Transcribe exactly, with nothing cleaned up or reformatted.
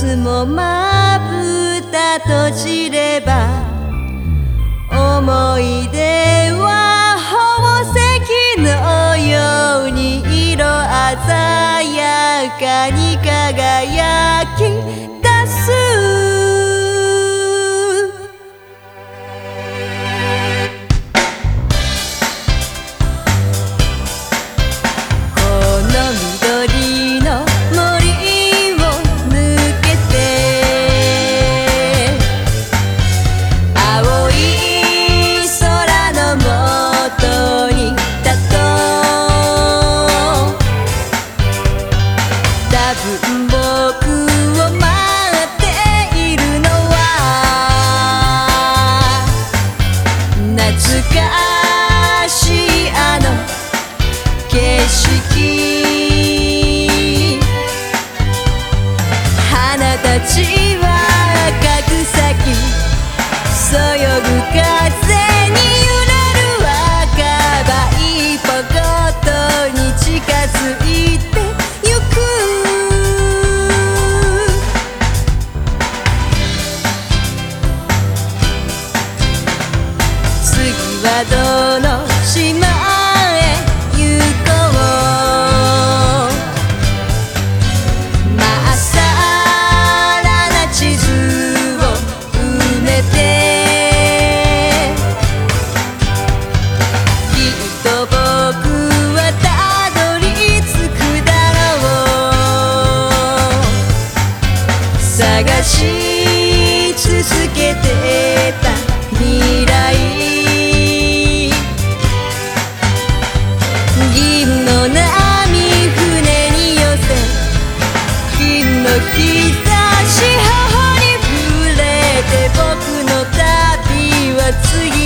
つもまぶた閉じれば思い出は宝石のように色鮮やかに輝き出す。僕を待っているのは懐かしいあの景色。花たちは赤く咲きそよぐ風に揺れる赤葉一歩ごとに近づいてゆく。どの島へ行こう。まっさらな地図を埋めてきっと僕はたどり着くだろう。探し続けてた未来。銀の波船に寄せ金の日差し頬に触れて僕の旅は次